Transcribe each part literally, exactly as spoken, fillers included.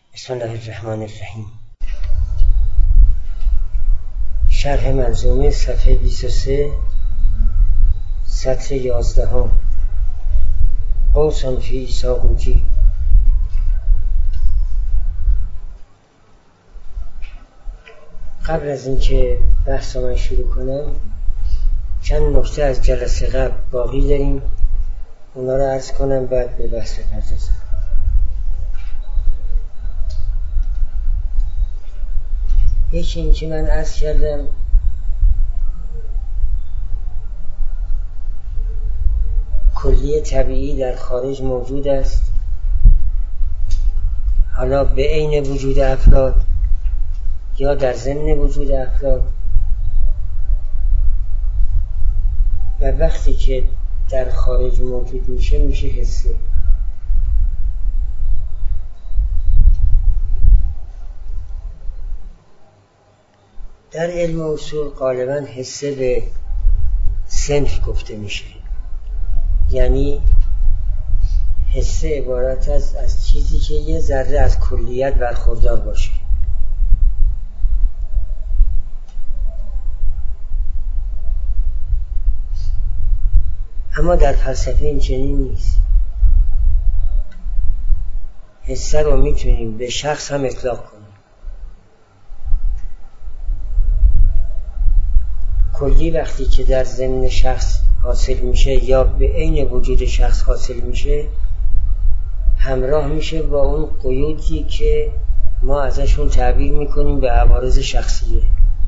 بسم الله الرحمن الرحیم. شرح منظومه صفحه بیست و سه سطر یازدهم. قوسن فی ساقوتی. قبل از اینکه بحث من شروع کنم چند نکته از جلسه قبل باقی داریم، اونا رو عرض کنم بعد به بحث بپردازم. یکی این که من عرض کردم کلیه طبیعی در خارج موجود است، حالا به عین وجود افراد یا در ضمن وجود افراد، و وقتی که در خارج موجود میشه میشه حسه. در علم اصول غالبا حسه به صنف گفته میشه، یعنی حسه عبارت است از چیزی که یه ذره از کلیت برخوردار باشه. اما در فلسفه این چنین نیست. حسه رو میتونیم به شخص هم اطلاق کنیم. کلی وقتی که در ضمن شخص حاصل میشه یا به عین وجود شخص حاصل میشه، همراه میشه با اون قیودی که ما ازشون تعبیر میکنیم به عوارض شخصیه.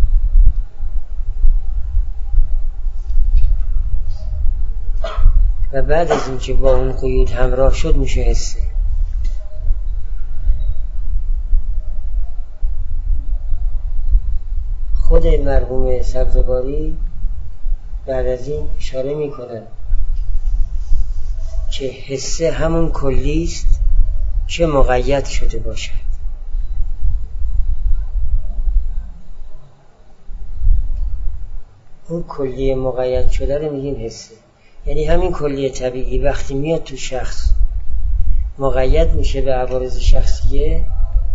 و بعد از اینکه با اون قیود همراه شد میشه حسه. خود مرحوم سبزواری بعد از این اشاره میکنن که حسه همون کلی است که مقید شده باشد. اون کلی مقید شده رو میگیم حسه. یعنی همین کلی طبیعی وقتی میاد تو شخص مقید میشه به عوارض شخصیه،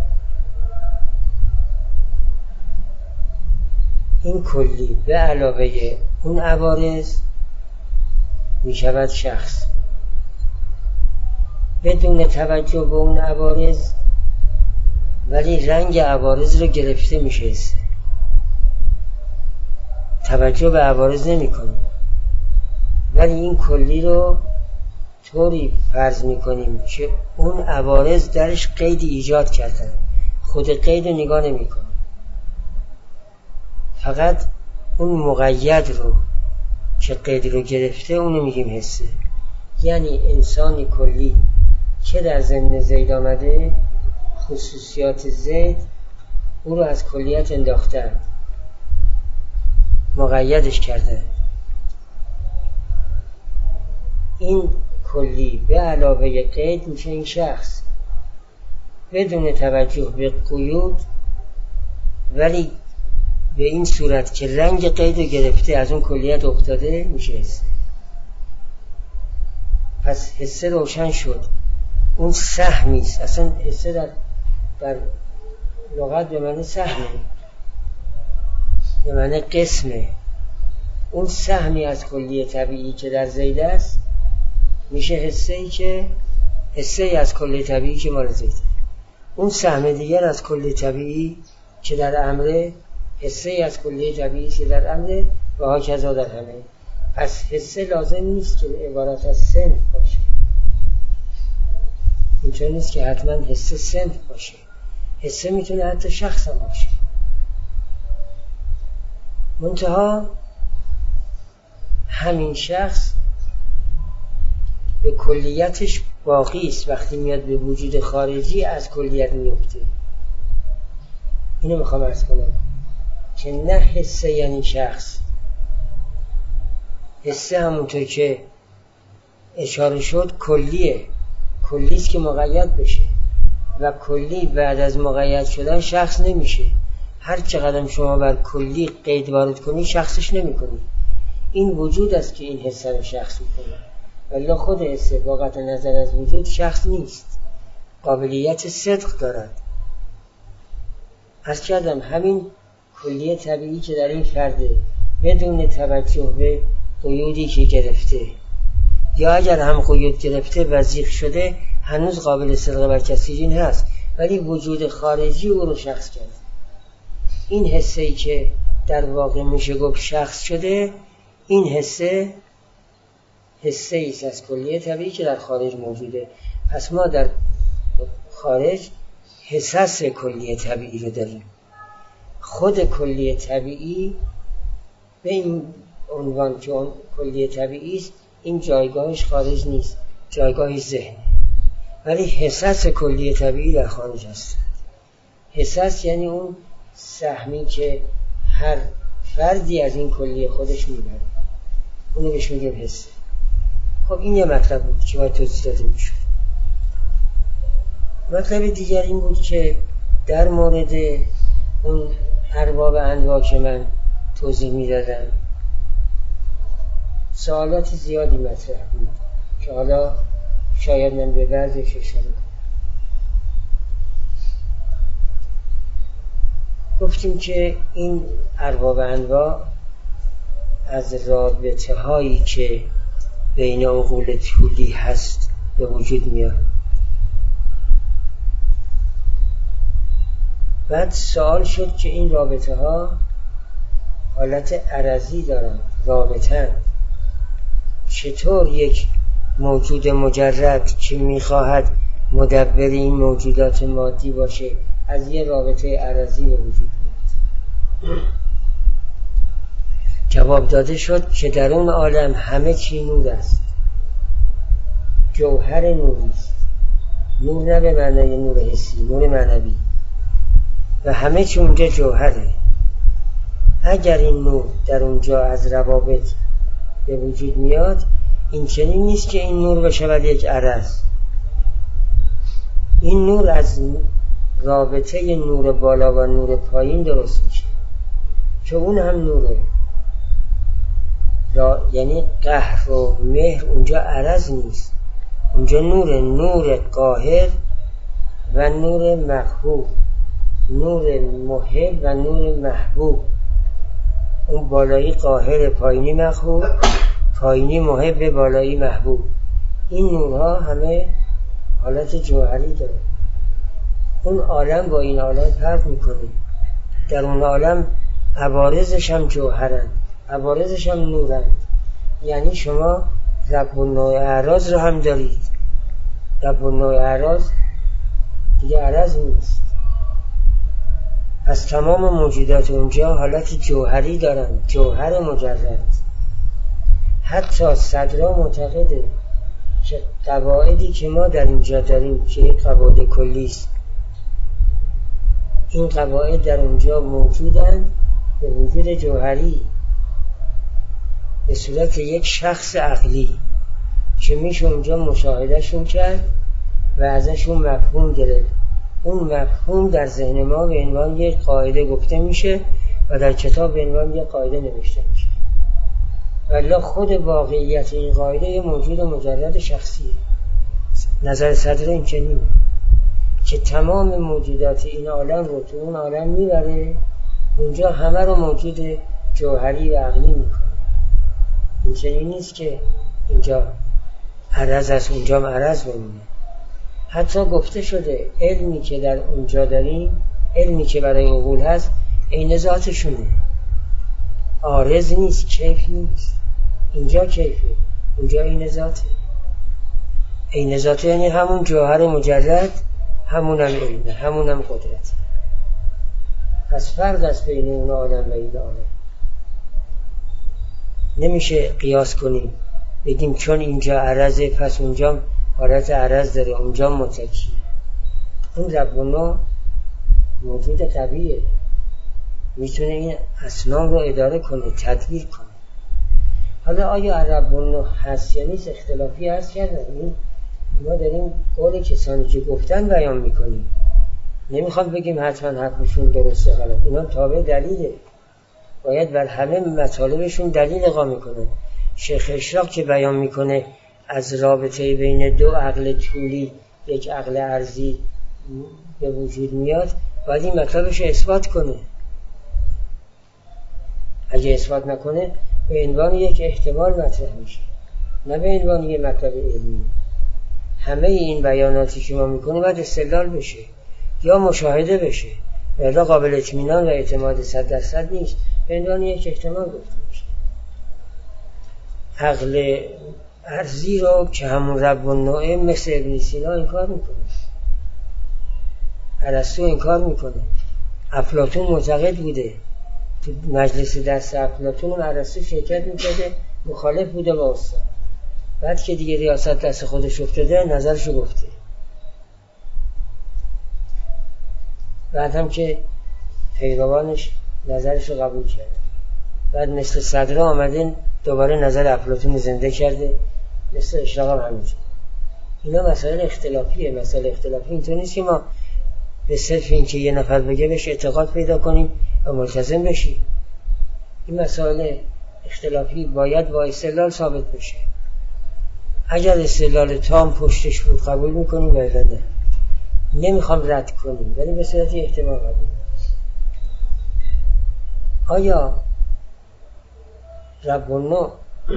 این کلی به علاوه اون عوارض میشود شخص. بدون توجه به اون عوارض ولی رنگ عوارض رو گرفته میشه حسه. توجه به عوارض نمی کنیم ولی این کلی رو طوری فرض میکنیم که اون عوارض درش قید ایجاد کردن، خود قید رو نگاه نمی کنیم، فقط اون مقید رو که قید رو گرفته اونو میگیم حسه. یعنی انسانی کلی که در ضمن زید آمده، خصوصیات زید او رو از کلیت انداختن، مقیدش کرده. این کلی به علاوه قید میشه این شخص بدون توجه به قیود، ولی به این صورت که رنگ قید رو گرفته از اون کلیت افتاده میشه حسه. پس حسه روشن شد. اون سهمی است. اصلا حسه در, در لغت به معنی سهمه، به معنی قسمه. اون سهمی از کلی طبیعی که در زید است میشه حسه ای که حسه ای از کلی طبیعی که مال زیده. اون سهم دیگر از کلی طبیعی که در امره حسه ای از کلی طبیعی که در امره و ها کذا در همه. پس حسه لازم نیست که عبارت از صنف باشه. اینطور نیست که حتما حسه صنف باشه. حسه میتونه حتی شخص هم باشه. منتها همین شخص به کلیتش باقی است. وقتی میاد به وجود خارجی از کلیت میفته. اینو میخوام عرض کنم که نه حسه یعنی شخص. حسه همونطور که اشاره شد کلیه، کلیست که مقید بشه و کلی بعد از مقید شدن شخص نمیشه. هر چقدر شما بر کلی قید وارد کنی شخصش نمی کنی. این وجود است که این حسه رو شخص میکنه، ولی خود حسه با قطع نظر از وجود شخص نیست، قابلیت صدق دارد. عرض کردم همین کلیه طبیعی که در این فرده بدون توجه به قیودی که گرفته یا اگر هم قیود گرفته وضیح شده هنوز قابل صدق بر کثیرین هست، ولی وجود خارجی او رو شخص کرد. این حسه‌ای که در واقع میشه گفت شخص شده، این حسه حسه ایست از کلیه طبیعی که در خارج موجوده. پس ما در خارج حسس کلیه طبیعی رو داریم. خود کلیه طبیعی به این عنوان که اون کلیه طبیعی است، این جایگاهش خارج نیست، جایگاهش ذهن، ولی حسس کلیه طبیعی در خارج هست. حسس یعنی اون سهمی که هر فردی از این کلیه خودش میبره، اونو بهش میگیم حس. خب این یه مطلب بود که باید توضیح داده میشد. مطلب دیگر این بود که در مورد اون ارباب انواع که من توضیح میدادم سوالات زیادی مطرح بود که حالا شاید من به بعضش اشاره کنم. گفتیم که این ارباب انواع از رابطه هایی که بین عقول طولی هست به وجود میاد. بعد سوال شد که این رابطه ها حالت عرضی دارن، رابطن. چطور یک موجود مجرد که میخواهد مدبر این موجودات مادی باشه از یه رابطه عرضی به وجود میاد؟ جواب داده شد که در اون عالم همه چی نور است، جوهر نوری است. نور نه به معنای نور حسی، نور معنوی، و همه چی اونجا جوهره. اگر این نور در اونجا از روابط به وجود میاد، این چنین نیست که این نور بشود یک عرض. این نور از رابطه نور بالا و نور پایین درست میشه، که اون هم نوره. یعنی قهر و مهر اونجا عرض نیست، اونجا نور، نور قاهر و نور مقهور، نور محب و نور محبوب. اون بالایی قاهر، پایینی مقهور، پایینی محب، بالایی محبوب. این نورها همه حالت جوهری داره. اون عالم با این عالم فرق میکنه. در اون عالم عوارضش هم جوهرن، عوارضش هم نورن. یعنی شما رب النوع اعراض رو هم دارید. رب النوع اعراض دیگه عرض نیست. پس تمام موجودات اونجا حالت جوهری دارن، جوهر مجرد. حتی صدرا معتقده که قواعدی که ما در اینجا داریم که یک قواعد کلی است، این قواعد در اونجا موجودن به وجود جوهری، به صورت یک شخص عقلی که میشه اونجا مشاهدهشون کرد و ازشون مفهوم گرفت. اون مفهوم در ذهن ما به عنوان یک قاعده گفته میشه و در کتاب به عنوان یک قاعده نوشته میشه. ولی خود واقعیت این قاعده یه موجود مجرد شخصیه. نظر صدر این چنینه که تمام موجودات این عالم رو تو اون عالم میبره، اونجا همه رو موجود جوهری و عقلی میکنه. این چنین نیست که اینجا عرض است اونجا معرض بمونه. حتی گفته شده علمی که در اونجا داریم، علمی که برای عقول هست، عین ذاتشونه، عارض نیست، کیف نیست. اینجا کیفه، اونجا عین ذاته. عین ذاته یعنی همون جوهر مجرد، همون هم علمه، همون هم قدرت. پس فرق است بین اون عالم و این عالم. نمیشه قیاس کنیم بگیم چون اینجا عرضه پس اونجا حالت عرض داره، اونجا متکی. اون رب النوع موجود قویه، میتونه این اصنام رو اداره کنه، تدبیر کنه. حالا آیا رب النوع هست یا نیست اختلافی هست کردن. این ما داریم قول کسانی که گفتن بیان میکنیم، نمیخوام بگیم حتما حرفشون درسته غلط. اینا تابع دلیله، باید بر همه مطالبشون دلیل اقامه کنه. شیخ اشراق که بیان میکنه از رابطه بین دو عقل طولی، یک عقل ارضی به وجود میاد باید این مطلبش اثبات کنه. اگه اثبات نکنه به عنوان یک احتمال مطرح میشه، نه به عنوان یک مطلب علمی. همه این بیاناتی که ما میکنیم باید استدلال بشه یا مشاهده بشه، ولی قابل اطمینان و اعتماد صد درصد نیست، به عنوان یک احتمال گفته میشه. عقل ارضی رو که همون رب النوع مثل ابن سینا انکار میکنه، ارسطو انکار میکنه، افلاطون معتقد بوده، تو مجلس دست افلاطون و ارسطو شرکت میکرده، مخالف بوده با استاد. بعد که دیگه ریاست دست خودش افتاده نظرشو گفته. بعد هم که پیروانش نظرشو قبول کرده. بعد مثل صدره آمده دوباره نظر افلاطون زنده کرده، مثل اشراق هم همینجور. اینا مسائل اختلافیه. مسائل اختلافی اینطور نیست که ما به صرف این که یه نفر بگه بهش اعتقاد پیدا کنیم و ملتزم بشیم. این مسائل اختلافی باید با استدلال ثابت بشه. اگر استدلال تام پشتش بود قبول میکنیم و اگر نه نمیخوام رد کنیم، ولی به صورت احتمال قبول. آیا رب النوع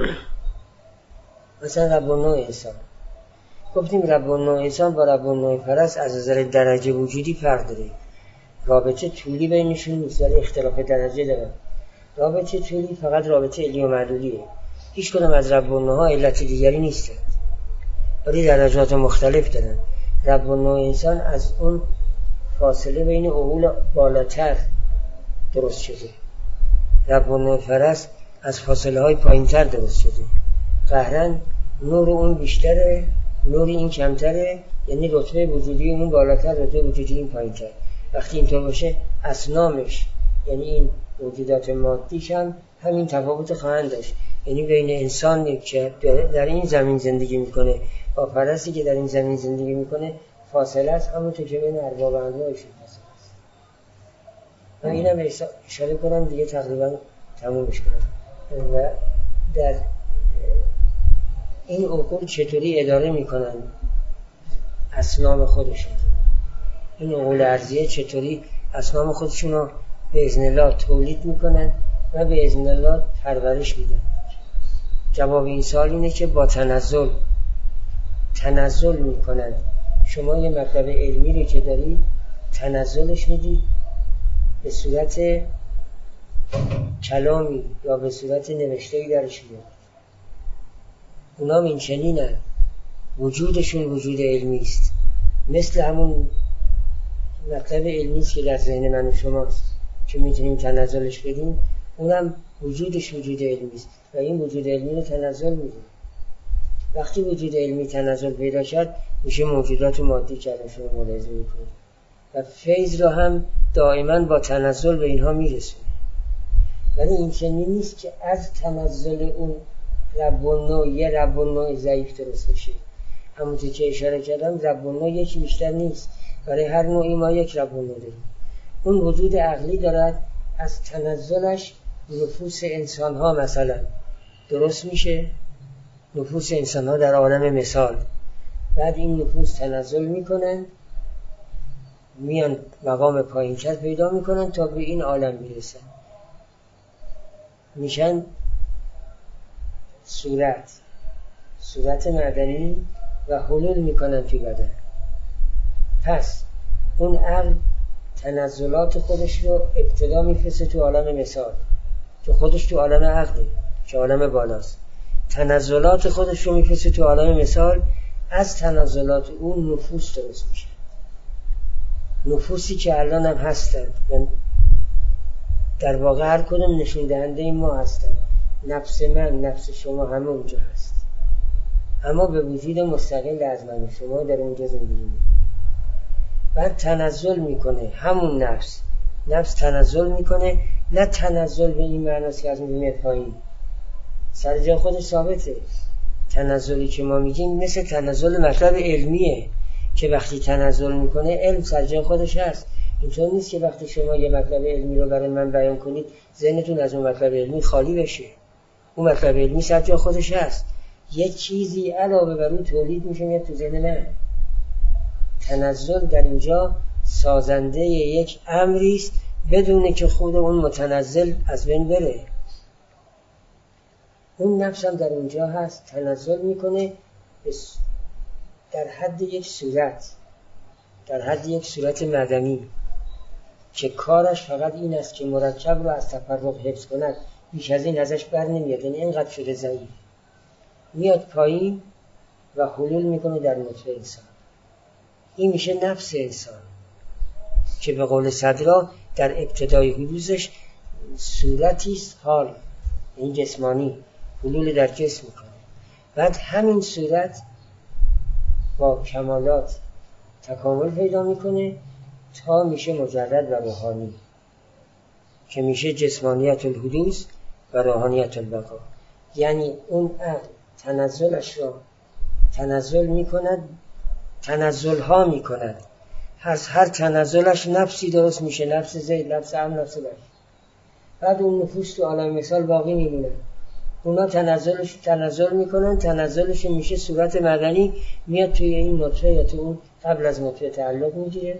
مثلا رب النوع انسان، گفتیم رب النوع انسان با رب النوع پرست از نظر درجه وجودی فرق داره، رابطه طولی بینشون نیست ولی اختلاف درجه داره. رابطه طولی فقط رابطه علی و معلولیه، هیچ کدام از رب النوع ها علت دیگری نیست، ولی درجات مختلف دارن. رب النوع انسان از اون فاصله بین عقول بالاتر درست شده، رب النوع پرست از فاصله های پایین تر درست شده. قهرن نور اون بیشتره، نور این کمتره، یعنی رتبه وجودی اون بالاتر، رتبه وجودی این پایین تر. وقتی اینطور باشه اصنامش، یعنی این موجودات مادیش هم همین تفاوت خواهند داشت. یعنی بین انسانی که در این زمین زندگی میکنه با پرستی که در این زمین زندگی میکنه فاصله است، همونطور که بین ارباب و انواعشون فاصله است. من اینم اشاره کنم دیگه تقریبا تمومش کنم. و در این عقول چطوری اداره میکنن اصنام خودشون، این عقول ارضیه چطوری اصنام خودشون رو به اذن الله تولید میکنن و به اذن الله پرورش میدن. جواب این سوال اینه که با تنزل تنزل میکنن. شما یه مطلب علمی رو که دارید تنزلش میدید به صورت کلامی یا به صورت نوشته‌ای درش میاد. اونا این چنینن، وجودشون وجود علمی است، مثل همون مطلب علمی است که در ذهن من و شماست که میتونیم تنزلش بدیم. اونم وجودش وجود علمی است و این وجود علمی رو تنزل میدیم. وقتی وجود علمی تنزل پیدا کرد میشه موجودات مادی که ازشون ملاحظه میکنیم و فیض رو هم دائما با تنزل به اینها میرسونه. ولی این چنین نیست که از تنزل اون رب النوع یه رب النوع ضعیف درست بشه. همونطور که اشاره کردم رب النوع یکی بیشتر نیست، برای هر نوعی ما یک رب النوع داریم. اون وجود عقلی دارد، از تنزلش نفوس انسان ها مثلا درست میشه، نفوس انسان ها در عالم مثال. بعد این نفوس تنزل میکنن، میان مقام پایین‌تر پیدا میکنن تا به این عالم میرسن، میشن صورت صورت معدنی و حلول میکنن توی بدن. پس اون عقل تنزلات خودش رو ابتدا میفرسته تو عالم مثال، که خودش تو عالم عقله که عالم بالاست. تنزلات خودش رو میفرسته تو عالم مثال، از تنزلات اون نفوس درست میشه، نفوسی که الان هم هستن. در واقع هر کدوم نشون دهنده ما هستن. نفس من، نفس شما همه اونجا هست، اما به وجود مستقل از من شما در اونجا زندگی میکنه. بعد تنزل میکنه، همون نفس نفس تنزل میکنه، نه تنزل به این معناست که از میاد پایین، سر جای خودش ثابته. تنزلی که ما میگیم مثل تنزل مطلب علمیه که وقتی تنزل میکنه علم سر جای خودش هست. اینطور نیست که وقتی شما یه مطلب علمی رو برای من بیان کنید ذهنتون از اون مطلب علمی خالی بشه. اون مطلب علمی سر جای خودش هست، یه چیزی علاوه بر اون تولید میشه میاد تو ذهن من. تنزل در اینجا سازنده یک امری است بدون که خود اون متنزل از بین بره. اون نفس هم در اونجا هست، تنزل میکنه در حد یک صورت، در حد یک صورت مدنی که کارش فقط این است که مرکب رو از تفرق حفظ کند، بیش از این ازش بر نمیاد. یعنی اینقدر شده ضعیف، میاد پایین و حلول میکنه در نطفه انسان. این میشه نفس انسان که به قول صدرا در ابتدای حدوثش صورتی است حال، این جسمانی حلول در جسم میکنه. بعد همین صورت با کمالات تکامل پیدا میکنه تا میشه مجرد و روحانی که میشه جسمانیت الحدوث و روحانیت البقا. یعنی اون عقل تنزلش را تنزل میکند، تنزل ها میکند، از هر تنزلش نفسی درست میشه، نفس زید، نفس هم، نفس بش. بعد اون نفوس تو عالم مثال باقی میمونن، اونا تنزلش تنزل میکنن، تنزلش میشه صورت مدنی، میاد توی این نطفه یا تو اون قبل از نطفه تعلق میگیره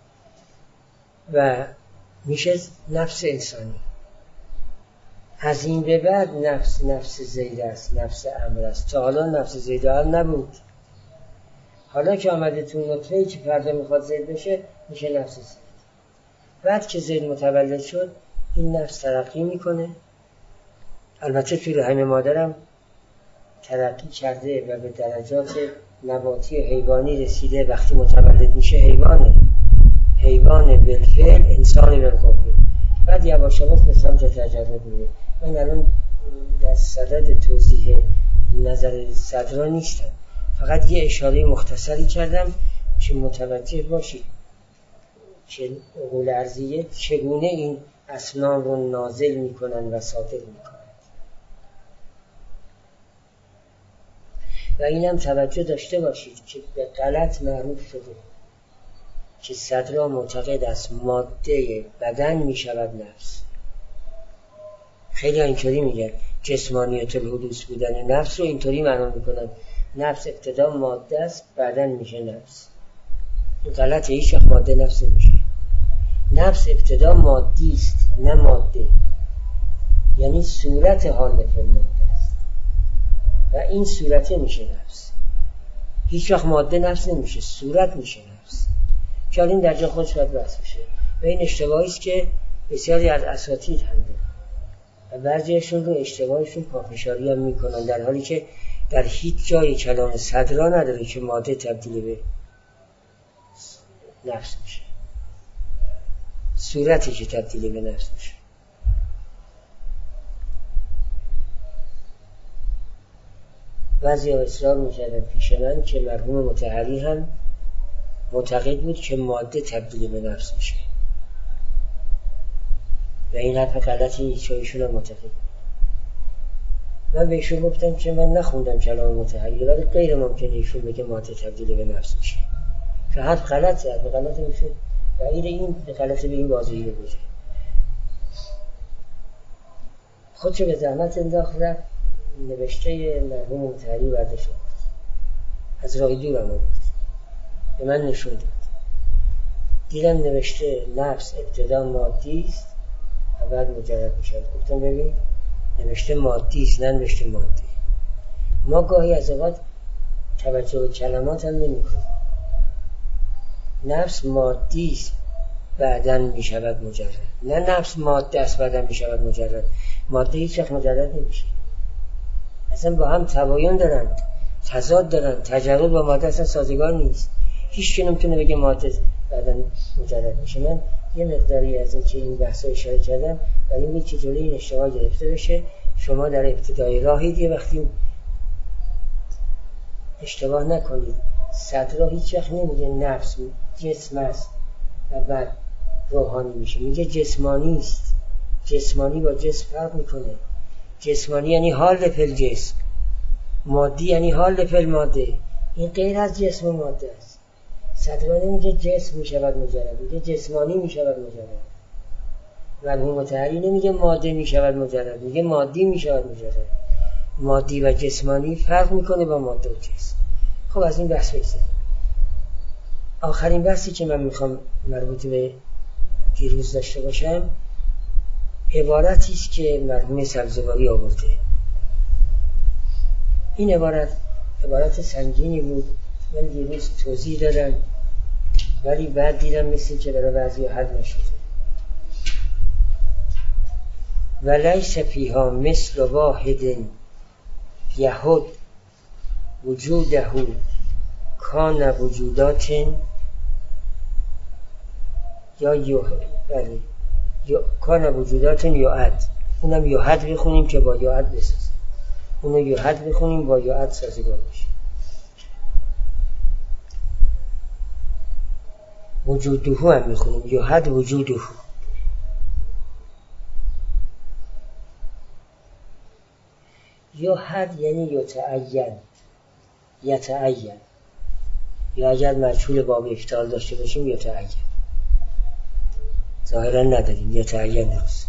و میشه نفس انسانی. از این به بعد نفس نفس زید است، نفس امر است. تا حالا نفس زید هم نبود. حالا که آمده تو نطفه‌ای که فردا میخواد زید بشه، میشه نفس زید. بعد که زید متولد شد، این نفس ترقی میکنه. البته توی رحم مادرم ترقی کرده و به درجات نباتی و حیوانی رسیده. وقتی متولد میشه حیوانه، حیوان بالفعل، انسان بالقوه. بعد یواش یواش به سمت تجرد میره. من الان در صدد توضیح نظر صدرا نیستم، فقط یه اشاره مختصری کردم که متوجه باشید که عقول ارضیه چگونه این اسنان رو نازل میکنن و صادر میکنن. و اینم توجه داشته باشید که به غلط معروف شده که صدرا معتقد است ماده بدن میشود نفس. خیلی اینطوری میگن جسمانیت الحدوث بودن نفس رو اینطوری معنا میکنن، نفس ابتدا ماده است، بدن میشه نفس. این غلطه، هیچ وقت ماده نفس نمیشه. نفس ابتدا مادی است، نه ماده. یعنی صورت حال فعل ماده است و این صورت میشه نفس. هیچ وقت ماده نفس نمیشه، صورت میشه نفس. که این در جا خودش باید بحث بشه. و این اشتباهی است که بسیاری از اساتید هم دارن و بعضیشون رو اشتباهشون پافشاری هم میکنن، در حالی که در هیچ جای کلام صدرا نداره که ماده تبدیل به نفس میشه، صورتی که تبدیل به نفس میشه. بعضی ها اصرار میکردن پیش من که مرحوم مطهری هم معتقد بود که ماده تبدیل به نفس میشه و این حرف غلطی که ایشون هم معتقد بود. من به ایشون گفتم که من نخوندم کلام مطهری، ولی غیر ممکنه ایشون بگه ماده تبدیل به نفس میشه، که حرف غلطه، حرف غلطه میشه و این این غلطه به این واضحی رو بوده. خودشو به زحمت انداخت رفت نوشته مرحوم مطهری برداشت از راه دور آمد به من نشون داد. دیدم نوشته نفس ابتدا مادی است و بعد مجرد میشه. گفتم ببین نوشته مادی است، نه نوشته مادی. ما گاهی از اوقات توجه به کلمات هم نمی کنیم. نفس مادی است بعداً می شود مجرد، نه نفس ماده است بعداً می شود مجرد. ماده هیچ وقت مجرد نمیشه، اصلا با هم تباین دارن، تضاد دارن. تجرد با ماده اصلا سازگار نیست. هیچ کی نمیتونه بگه ماده بعداً مجرد میشه. من یه مقداری از این که این بحثا اشاره کردم و این بود که جلوی این اشتباه گرفته بشه. شما در ابتدای راهید یه وقتی اشتباه نکنید. صدرا هیچ وقت نمیگه نفس جسم است و بعد روحانی میشه، میگه جسمانی است. جسمانی با جسم فرق میکنه. جسمانی یعنی حال فعل جسم، مادی یعنی حال فعل ماده. این غیر از جسم و ماده است. صدرا نمیگه جسم میشود مجرد، میگه جسمانی میشود مجرد. مرحوم مطهری نمیگه ماده میشود مجرد، میگه مادی میشود مجرد. مادی و جسمانی فرق میکنه با ماده و جسم. خب از این بحث بگذاریم. آخرین بحثی که من میخوام مربوط به دیروز داشته باشم عبارتی است که مرحوم سبزواری آورده. این عبارت عبارت سنگینی بود، من دیروز توضیح دادم ولی بعد دیدم مثل که برای بعضی حل نشده. ولیس فیها مثل واحد یهود وجوده کان وجودات یا یو بله یا کان وجودات یعد، اونم یعد بخونیم که با یعد بسازیم، اونو یعد بخونیم با یعد سازگار بشه. وجوده هم بخونیم یعد وجوده. یعد یعنی یتعین، یتعین، یا اگر مجهول باب افتعال داشته باشیم یتعین، ظاهرا نداریم، یتعین درست.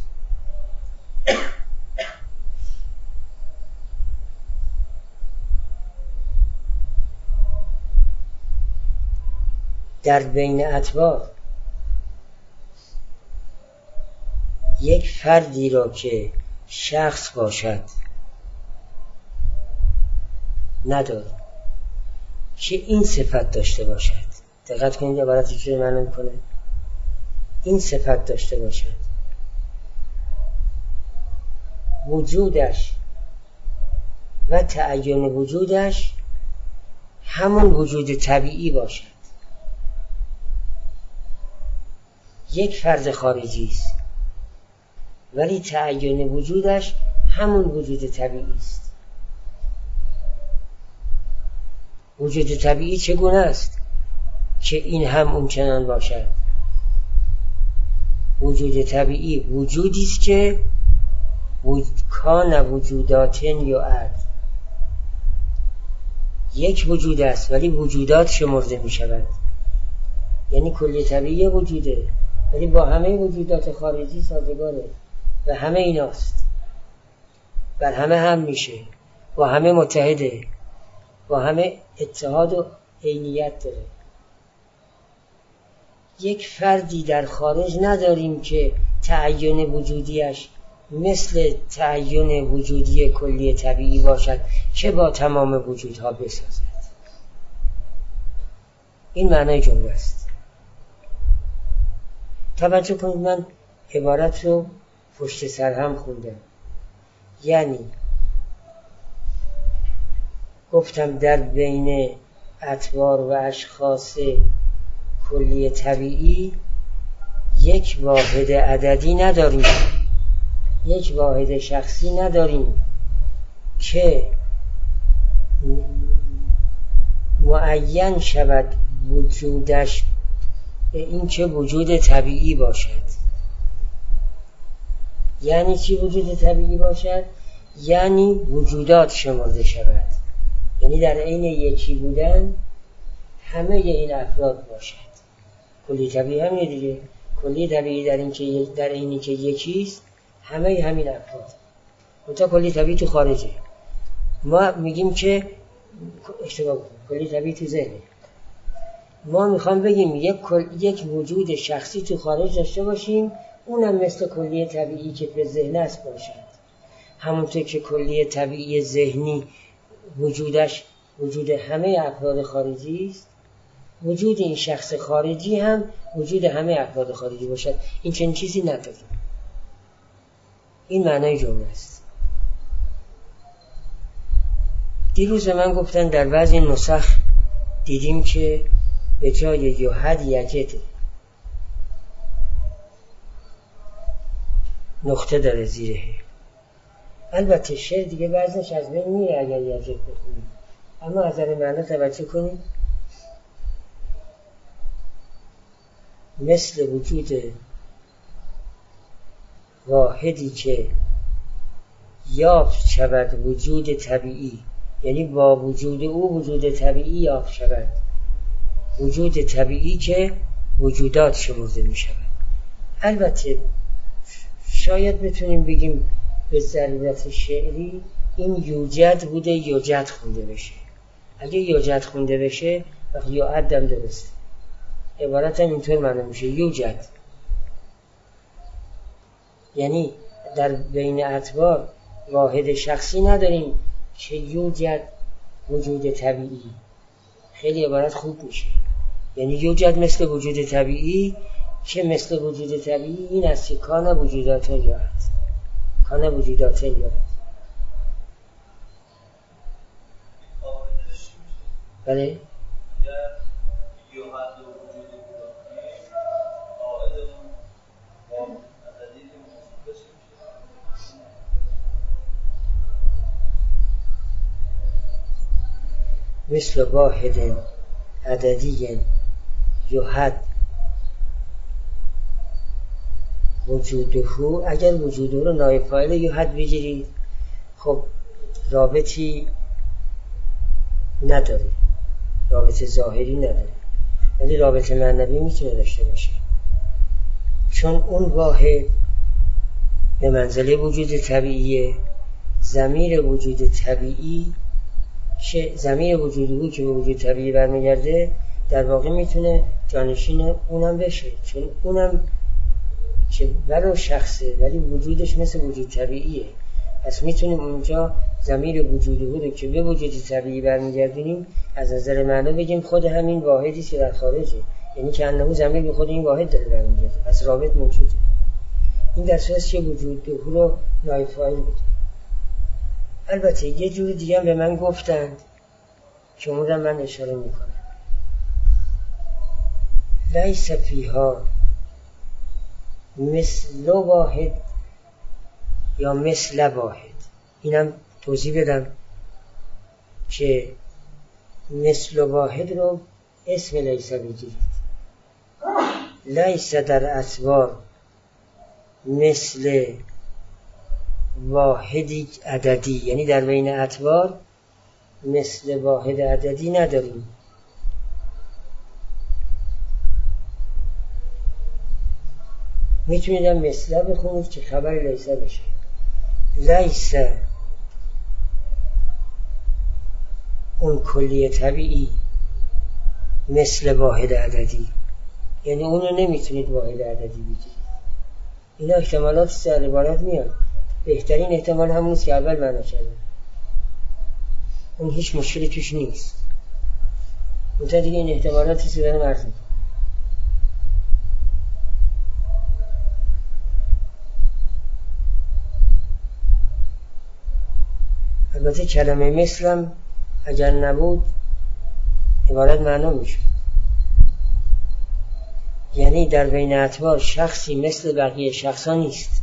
در بین اتباع یک فردی را که شخص باشد نداریم که این صفت داشته باشد. دقت کنید عبارتی که معنی میکنه این صفت داشته باشد، وجودش و تعین وجودش همون وجود طبیعی باشد. یک فرد خارجی است ولی تعین وجودش همون وجود طبیعی است. وجود طبیعی چگونه است که این هم اون چنان باشد؟ وجود طبیعی وجودی است که کان وجودات یعد، یک وجود است ولی وجودات شمرده می شود. یعنی کلی طبیعی وجوده ولی با همه وجودات خارجی سازگاره و همه ایناست، بر همه هم میشه، با همه متحده، با همه اتحاد و عینیت داره. یک فردی در خارج نداریم که تعین وجودیش مثل تعین وجودی کلی طبیعی باشد که با تمام وجودها بسازد. این معنای جمله است. توجه کنید من عبارت رو پشت سر هم خوندم. یعنی گفتم در بین اطوار و اشخاص کلی طبیعی یک واحد عددی نداریم، یک واحد شخصی نداریم که معین شود وجودش به این که وجود طبیعی باشد. یعنی چی وجود طبیعی باشد؟ یعنی وجودات شمرده شود، یعنی در عین یکی بودن همه این افراد باشد. کلی طبیعی همینه دیگه، کلی طبیعی در این که در عینی که یکیست همه همین افراد. منتها کلی طبیعی تو خارجه. ما میگیم که اشتباه کلی طبیعی تو ذهنه. ما میخوام بگیم یک یک وجود شخصی تو خارج داشته باشیم، اونم مثل کلی طبیعی که به ذهن است باشد. همونطور که کلی طبیعی ذهنی وجودش وجود همه افراد خارجی است، وجود این شخص خارجی هم وجود همه افراد خارجی باشد. این چنین چیزی نداریم. این معنای جمله است. دیروز من گفتن در بعضی نسخ دیدیم که به جای یوحد یجد نقطه داره زیره. البته شعر دیگه بعضیش از بین میره اگر یجد بخونیم، اما از نظر معنی توجه کنیم. مثل وجود واحدی که یافت شود وجود طبیعی، یعنی با وجود او وجود طبیعی یافت شود، وجود طبیعی که وجودات شمرده می شود. البته شاید بتونیم بگیم به ضرورت شعری این یوجد بوده یوجد خونده بشه. اگه یوجد خونده بشه وقتی یعدم درسته. عبارت هم اینطور معنی میشه یوجد، یعنی در بین اطوار واحد شخصی نداریم که یوجد وجود طبیعی. خیلی عبارت خوب میشه، یعنی یوجد مثل وجود طبیعی که مثل وجود طبیعی این است که کان وجودات یاد کان وجودات یاد بله مثل واحد عددی یحد وجوده، اگر وجوده رو نایب فاعل یحد بگیرید خب رابطی نداره، رابطه ظاهری نداره، ولی رابطه معنوی میتونه داشته باشه، چون اون واحد به منزله وجود طبیعیه. ضمیر وجود طبیعی که ضمیر وجودی که به وجود طبیعی برمیگرده در واقع میتونه جانشین اونم بشه، چون اونم که ولو شخصه ولی وجودش مثل وجود طبیعیه. پس میتونیم اونجا ضمیر وجودی رو که به وجود طبیعی برمیگردونیم از نظر معنا بگیم خود همین واحدی که در خارجه، یعنی که انه ضمیر به خود این واحد داره برمیگرده، پس رابط موجوده. این در صورتی که وجود رو نایب فاعل بگیم. البته یه جور دیگه هم به من گفتند که اون رو من اشاره میکنم، لیس فیها مثل واحد یا مثل واحد. اینم توضیح بدم که مثل واحد رو اسم لیس بگیرید. لیس در اطوار مثل واحدی عددی، یعنی در بین اطوار مثل واحد عددی نداریم. میتونید هم مثل بخونید که خبر لیسه بشه. لیسه اون کلی طبیعی مثل واحد عددی، یعنی اونو نمیتونید واحد عددی بگیرید. اینا احتمالات سر عبارت میاد، بهترین احتمال همونیست که اول معنا کرده، اون هیچ مشکلی توش نیست. منتها دیگه این احتمالاتی که دارم عرض میکنم. البته کلمه مثلم اگر نبود عبارت معنا میشد، یعنی در بین اطوار شخصی مثل بقیه شخصا نیست،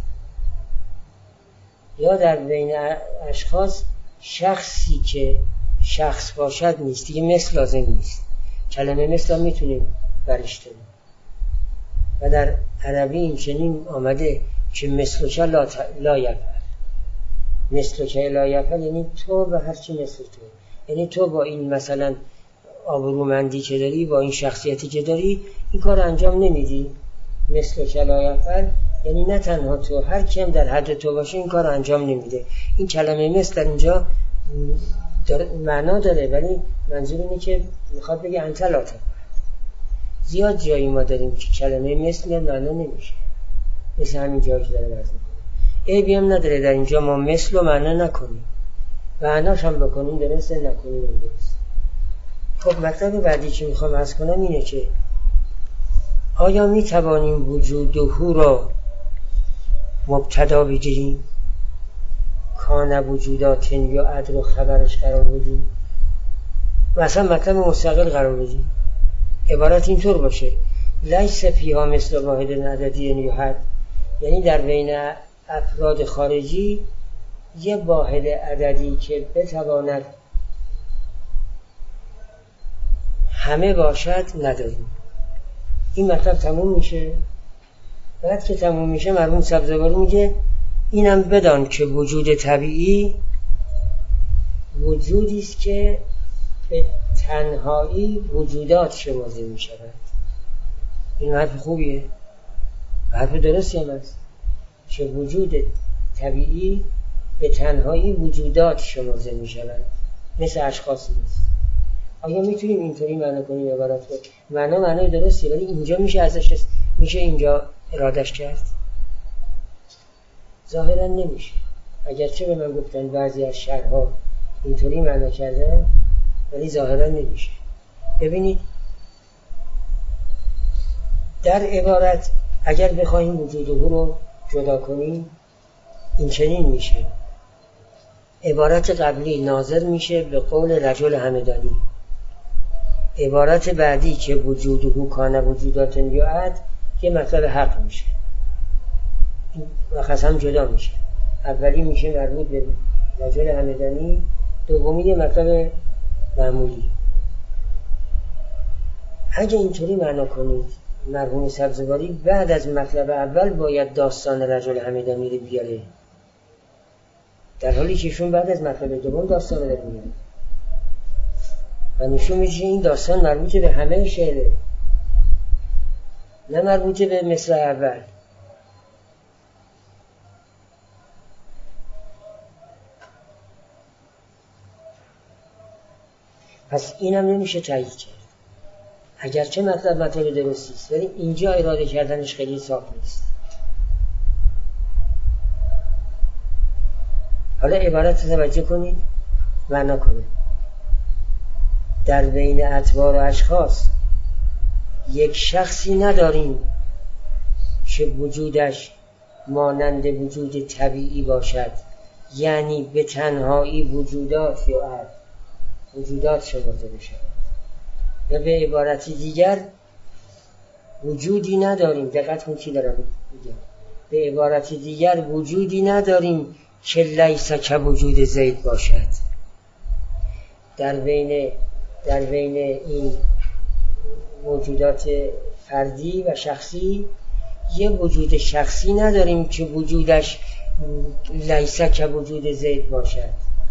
یا در بین اشخاص شخصی که شخص باشد نیست، دیگه مثل لازم نیست. کلمه مثل هم میتونیم برش داریم و در عربی این چنین آمده که مثل که لا, لا یفعل، مثل که لا یفعل یعنی تو و هرچی مثل تو، یعنی تو با این مثلا آبرومندی که داری، با این شخصیتی که داری این کار انجام نمیدی. مثل که لا یفعل یعنی نه تنها تو، هر کیم در حد تو باشه این کار انجام نمیده. این کلمه مثل در اینجا معنا داره، ولی منظور اینه که میخواد بگه انت لا تفعل. زیاد جایی ما داریم که کلمه مثل معنا نمیشه، مثل همین جایی که داره وزن کنه. عیبی هم نداره در اینجا ما مثل رو معنا نکنیم، معناش هم بکنیم درسته، نکنیم هم درسته. خب مطلب بعدی که میخوام عرض کنم اینه که آیا میتوانیم وجوده را مبتدا بگیریم، کان وجودات یا عد رو خبرش قرار بدیم و اصلا مطلب مستقل قرار بدیم؟ عبارت اینطور باشه لیس فیها مثل واحد عددی یحد، یعنی در بین افراد خارجی یه واحد عددی که بتواند همه باشد نداریم. این مطلب تموم میشه. بعد که تموم میشه مرحوم سبزواری میگه اینم بدان که وجود طبیعی وجودی است که به تنهایی وجودات شمرده میشود. این حرف خوبیه، حرف درستی هم است که وجود طبیعی به تنهایی وجودات شمرده میشود، مثل اشخاص نیست. آیا میتونیم اینطوری معنا کنیم عبارت رو؟ معنا معنای درستی، ولی اینجا میشه ازش میشه اینجا ارادش کرد؟ ظاهرا نمیشه. اگرچه به من گفتن بعضی از شرح‌ها اینطوری معنا کردن، ولی ظاهرا نمیشه. ببینید در عبارت اگر بخوایم وجود او رو جدا کنیم این چنین میشه. عبارت قبلی ناظر میشه به قول رجل همدانی، عبارت بعدی که وجود او کان وجودات یعد که مطلب حق میشه و هم جدا میشه. اولی میشه مربوط به رجل همدانی، دومی مطلب معمولی. اگه اینطوری معنا کنید مرحوم سبزواری بعد از مطلب اول باید داستان رجل همدانی رو بیاره، در حالی که ایشون بعد از مطلب دوم داستان رو میاره و نشون میشه این داستان مربوط به همه شعره، نه مربوط به مصرع اول. پس اینم نمیشه تایید کرد، اگرچه مطلب مطلب درستی است، ولی اینجا اراده کردنش خیلی صاف نیست. حالا عبارت رو توجه کنید، معنا کنید. در بین اتبار و اشخاص یک شخصی نداریم که وجودش مانند وجود طبیعی باشد، یعنی به تنهایی وجودات یا عد وجودات شمرده بشود. یا به عبارتی دیگر وجودی نداریم، دقت کنید چی دارم میگم، به عبارتی دیگر وجودی نداریم که لیس که وجود زید باشد. در بین در بین این موجودات فردی و شخصی یه وجود شخصی نداریم که وجودش لیس که وجود زید باشد.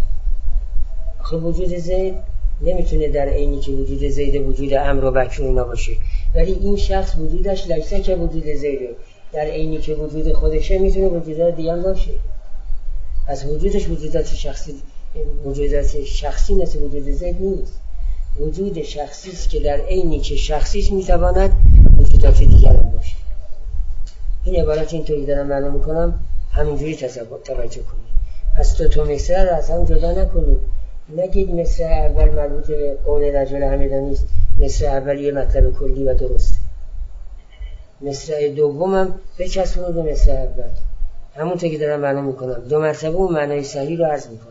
آخه وجود زید نمیتونه در عینی که وجود زید وجود امر و بکر اینا باشه، ولی این شخص وجودش لیس که وجود زیده، در عینی که وجود خودشه میتونه وجودات دیگه هم باشه. از وجودش وجودات شخصی وجودات شخصی مثل وجود زید نیست، وجود شخصی است که در عینی که شخصیش میتواند وجودات دیگر هم باشه. این عبارت اینطوری دارم معلوم میکنم، همینجوری تصور توجه کنید. پس دو تا مصرع رو از هم جدا نکنید. نگید مصرع اول مربوط به قول رجل همدانی است، مصرع اول یه مطلب کلی و درسته، مصرع دومم بچسبونید به مصرع اول. همونطور که دارم معلوم میکنم دو مرتبه اون معنای صحیح رو عرض میکنم.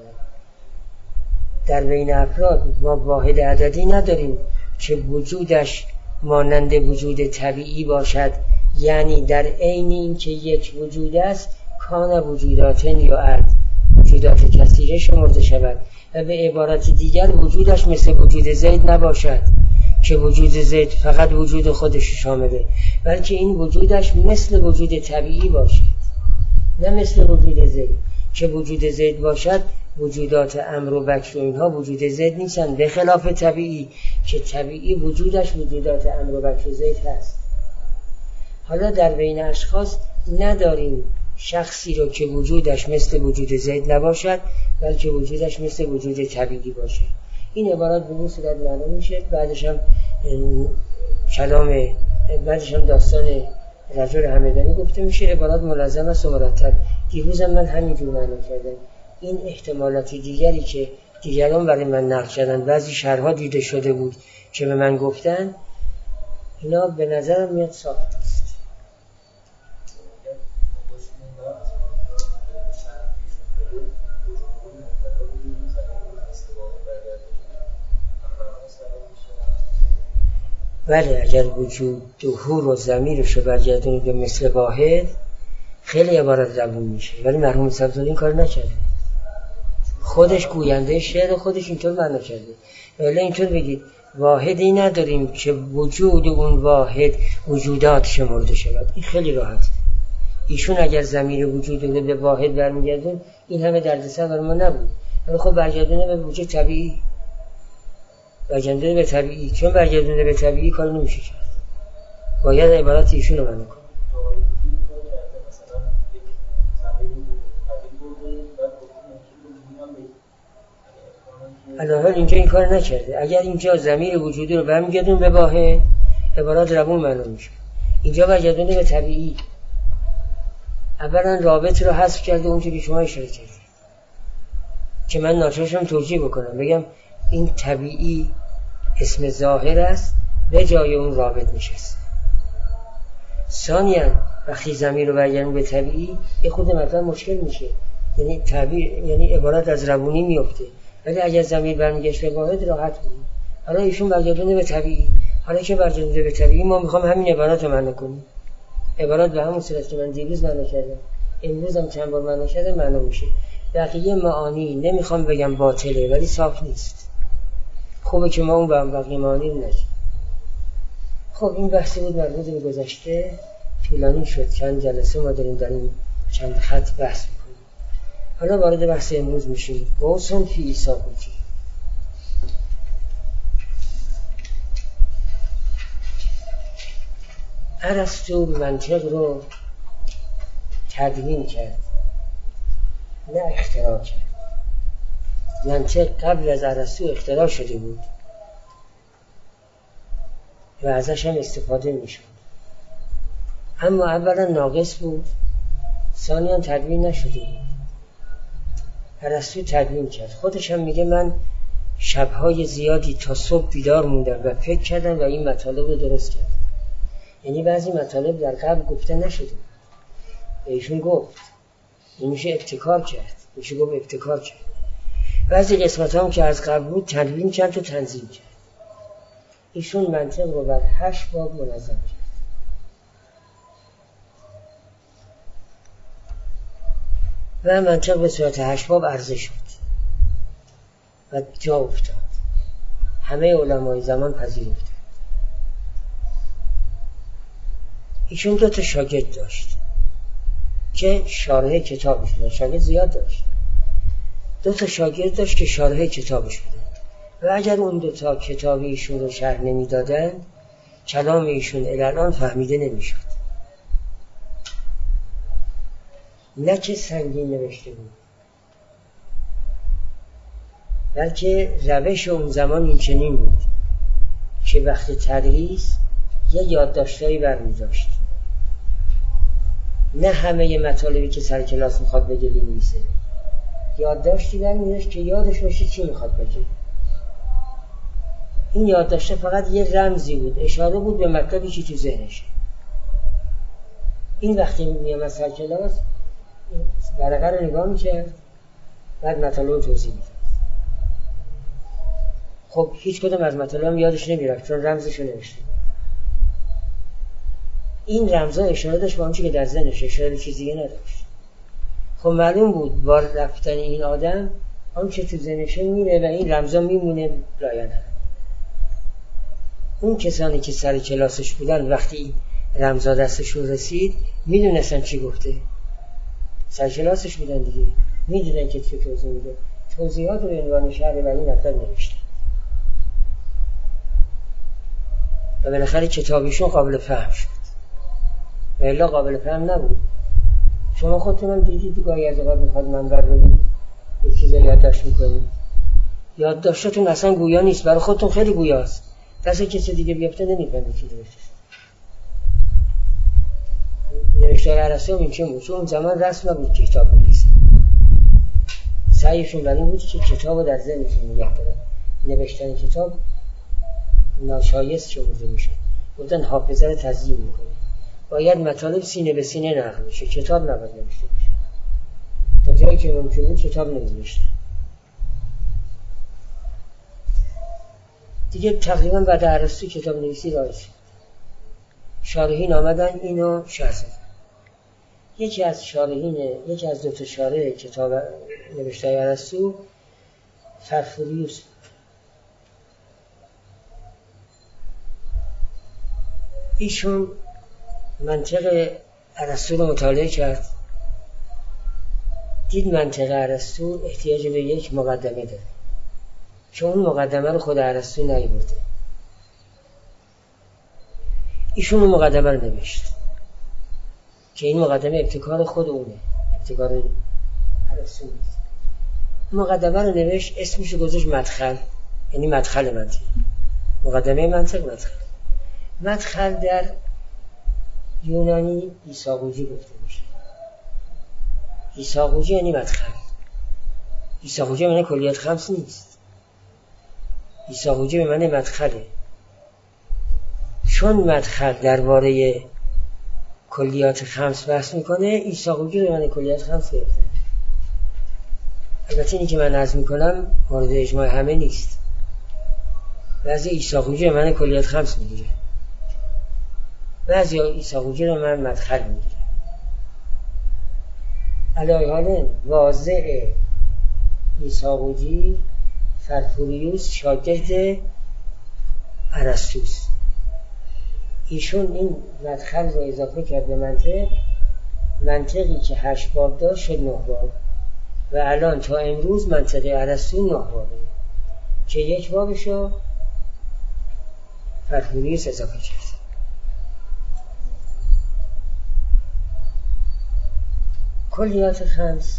در بین افراد ما واحد عددی نداریم که وجودش مانند وجود طبیعی باشد، یعنی در عین این که یک وجود است کان وجوداتن یا عد وجودات کثیره شمرده شود، و به عبارت دیگر وجودش مثل وجود زید نباشد که وجود زید فقط وجود خودش شامله، بلکه این وجودش مثل وجود طبیعی باشد، نه مثل وجود زید که وجود زید باشد. وجودات امر و بکر و اینها وجود زید نیستن، به خلاف طبیعی که طبیعی وجودش وجودات امر و بکر و زید هست. حالا در بین اشخاص نداریم شخصی رو که وجودش مثل وجود زید نباشد، بلکه وجودش مثل وجود طبیعی باشه. این عبارت به این صورت معلوم میشه. بعدش هم کلام بعدش هم داستان رجل همدانی گفته میشه. عبارت ملزم است و مرتب. دیروزم من همینجور معنا کردم. این احتمالات دیگری که دیگران برای من نقل کردن، بعضی شرح‌ها دیده شده بود که به من گفتن، اینا به نظرم میاد ثابت است. بله، اگر وجود ظهور و ضمیرش رو برگردونید به مثل واحد خیلی عبارت روون میشه، ولی مرحوم سبزواری این کار نکرده. خودش گوینده شعر خودش اینطور معنا کرده. ولی اینطور بگید واحدی نداریم که وجود اون واحد وجودات شمرده شود. این خیلی راحت. ایشون اگر ضمیر وجود رو به واحد برمیگردون این همه دردسر برای ما نبود، ولی خب برگردونه به وجود طبیعی، برگردونه به طبیعی. چون برگردونه به طبیعی کار نمیشه کرد، باید عبارت ایشون رو معنا کنه. الحال اینجا این کار نکرده. اگر اینجا ضمیر وجودی رو برمیگردون به واحد، عبارات روون معلوم میشه. اینجا برگردونه به طبیعی. اولا رابط رو حذف کرده اونجوری شما اشاره کردید که من ناچارشم توجیه بکنم، بگم این طبیعی اسم ظاهر است به جای اون رابط نشسته. ثانیاً وقتی ضمیر رو برگردون به طبیعی یه خود مثلا مشکل میشه، یعنی تعبیر، یعنی عبارت از روونی میفته. ولی اگر ضمیر برمیگشت به واحد راحت بود. حالا ایشون برگردونه به طبیعی. حالا که برگردونه به طبیعی ما میخوام همین عبارت رو معنی کنیم. عبارت به همون صورت که من دیروز معنی کردم، امروز هم چند بار معنی کردم معلوم میشه. بقیه معانی نمیخوام بگم باطله ولی صاف نیست. خوبه که ما اون بقیه معانی رو نگیم. خب این بحثی بود مربوط به گذشته، طولانی شد. چند جلسه ما داریم در این چند خط بحث میکنیم. حالا وارد بحث امروز میشیم. قوسن فی ایساقوتی. ارسطو منطق رو تدوین کرد نه اختراع کرد. منطق قبل از ارسطو اختراع شده بود و ازش هم استفاده میشد، اما اولا ناقص بود، ثانیاً تدوین نشده بود. ارسطو تدوین کرد. خودش هم میگه من شبهای زیادی تا صبح بیدار موندم و فکر کردم و این مطالب رو درست کردم. یعنی بعضی مطالب در قبل گفته نشده بود، ایشون گفت. این میشه ابتکار کرد، میشه گفت ابتکار کرد. بعضی قسمت هم که از قبل بود تدوین کرد و تنظیم کرد. ایشون منطق رو بر هشت باب منظم کرد. و منطق به صورت هشت باب عرضه شد و جا افتاد. همه علمای زمان پذیرفتند. ایشون دو تا شاگرد داشت که شارح کتابش بودن. شاگرد زیاد داشت. دو تا شاگرد داشت که شارح کتابش بودن و اگر اون دو تا کتاب ایشون رو شرح نمی دادن کلام ایشون الان فهمیده نمی شد. نه که سنگین نوشته بود، بلکه روش اون زمان این چنین بود که وقت تدریس یه یادداشتایی برمی داشت. نه همه مطالبی که سر کلاس میخواد بگه بنویسه، یادداشتی برمی داشت که یادش باشه چی میخواد بگه. این یادداشت فقط یه رمزی بود، اشاره بود به مطلبی که تو ذهنشه. این وقتی میامد سر کلاس ورقه رو نگاه میکرد، بعد مطالب رو توضیح میداد. خب هیچ کدوم از مطالب یادش نمیرفت چون رمزش رو نوشته. این رمزها اشاره داشت به اون چیزی که در ذهنش، اشاره به چیزی نداشت. خب معلوم بود با رفتن این آدم آن چه تو ذهنش میره و این رمزها میمونه لایحه. اون کسانی که سر کلاسش بودن وقتی رمزها دستشون رسید میدونستن چی گفته. سر کلاسش بودن دیگه، میدونن که چه توضیح میده. توضیحات رو به عنوان شرح و این مطلب نوشته و بالاخره کتابشون قابل فهم شد. و الا قابل فهم نبود. شما خودتون هم دیدید گاهی از اوقات میخواد منبر رو یه چیزا یادداشت میکنید، یادداشتتون اصلا گویا نیست، برای خودتون خیلی گویاست، دست کسی دیگه بیفته نمیفهمید چی نوشته. نوشته ارسطو این چه بود؟ چون اون زمان رسم نبود که کتاب بنویسه. سعیشون برای این بود که کتابو در ذهنشون نگه دارن. نوشتن کتاب ناشایست شمرده میشه. گفتن حافظه رو تزیین میکنه. باید مطالب سینه به سینه نقل بشه، کتاب نباید نوشته بشه. تا جایی که ممکن بود کتاب نمی‌نوشته. دیگه تقریبا بعد ارسطو کتاب نویسی رایج شد. شارحین آمدن اینو شرح زدن. یکی از شارحین، یکی از دو تا شارح کتاب نوشته ارسطو فرفوریوس بود. ایشون منطق ارسطو رو مطالعه کرد، دید منطق ارسطو احتیاج به یک مقدمه داره، چون اون مقدمه رو خود ارسطو نیاورده. ایشون اون مقدمه رو نوشت که این مقدمه ابتکار خود اونه، ابتکار ارسطو نیست. مقدمه رو نوشت، اسمش رو گذاشت مدخل، یعنی مدخل منطق. مقدمه منطق مدخل. مدخل در یونانی ایساقوجی گفته میشه. ایساقوجی یعنی مدخل. ایساقوجی یعنی کلیات خمس نیست. ایساقوجی به معنی مدخله. چون مدخل درباره کلیات خمس بحث میکنه، ایساقوجی به معنی کلیات خمس گرفته. البته اینی که من نظم میکنم مورد اجماع همه نیست. بعضی ایساقوجی به معنی کلیات خمس میگیره، بعضی ایساقوجی رو من مدخل میگیره. علی حال واضع ایساقوجی فرفوریوس شاگرد ارسطوست. ایشون این مدخل رو اضافه کرد به منطق. منطقی که هشت باب داشت شد نه باب و الان تا امروز منطق ارسطو نه بابه که یک بابشو فرفوریوس اضافه کرد. کلیات خمس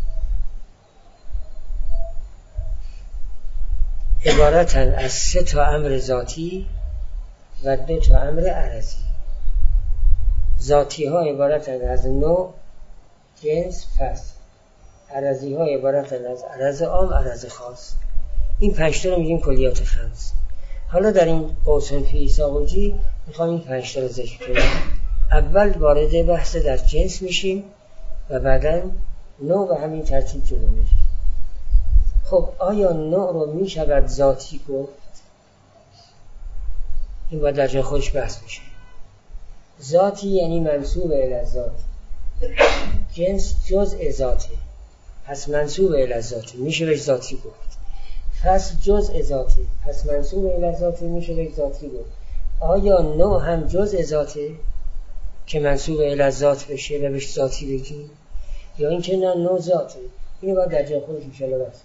عبارتن از سه تا امر ذاتی و دو تا امر عرضی. ذاتی ها عبارتن از نوع، جنس، فصل. عرضی ها عبارتن از عرض عام، عرض خاص. این پنج تا رو میگیم کلیات خمس. حالا در این قوسن فی ایساقوجی میخوام این پنج تا رو ذکر کنیم. اول وارد بحث در جنس میشیم و بعداً نوع و همین ترتیب جلو میریم. خب آیا نوع رو میشود ذاتی گفت؟ این باید در جای خودش بحث میشه. ذاتی یعنی منسوب الی ذات. جنس جزء ذاته، پس منسوب الی ذاته، میشه بهش ذاتی گفت. فصل جزء ذاته، پس منسوب الی ذاته، میشه بهش ذاتی گفت. آیا نوع هم جزء ذاته که منسوب الی ذات بشه و بهش ذاتی بگیم، یا اینکه نه نوع ذاته؟ اینو باید در جای خودش انشاءالله بحث.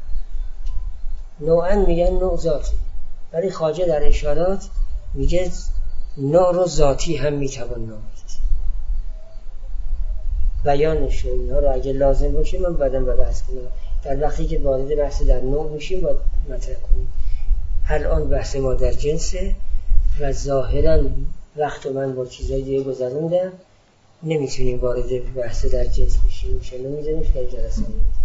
نوعاً میگن نوع ذاته، ولی خواجه در اشارات میگه نوع رو ذاتی هم میتوان نامید. بیانش و اینها رو اگه لازم باشه من بعداً باید بحث کنم. در وقتی که وارد بحث در نوع میشیم باید مطرح کنیم. الان بحث ما در جنسه و ظاهراً وقت من با چیزای دیگه گذروندم، نمیتونیم وارد بحث در جنس بشیم. انشاءالله میذاریم که جلسه